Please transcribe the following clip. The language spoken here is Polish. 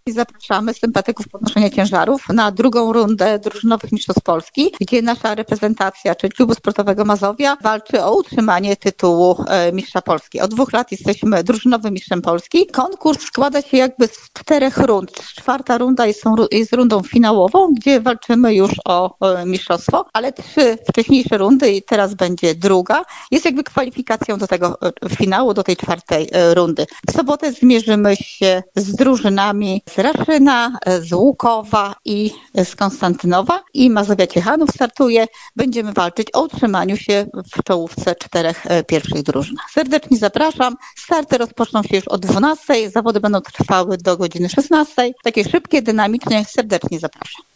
I zapraszamy sympatyków podnoszenia ciężarów na drugą rundę drużynowych mistrzostw Polski, gdzie nasza reprezentacja, czyli Klubu Sportowego Mazowia, walczy o utrzymanie tytułu mistrza Polski. Od 2 lat jesteśmy drużynowym mistrzem Polski. Konkurs składa się jakby z 4 rund. 4. runda jest rundą finałową, gdzie walczymy już o mistrzostwo, ale 3 wcześniejsze rundy i teraz będzie druga. Jest jakby kwalifikacją do tego finału, do tej 4. rundy. W sobotę zmierzymy się z drużynami z Raszyna, z Łukowa i z Konstantynowa i Mazowia Ciechanów startuje. Będziemy walczyć o utrzymaniu się w czołówce 4 pierwszych drużyn. Serdecznie zapraszam. Starty rozpoczną się już o 12:00. Zawody będą trwały do godziny 16:00. Takie szybkie, dynamiczne. Serdecznie zapraszam.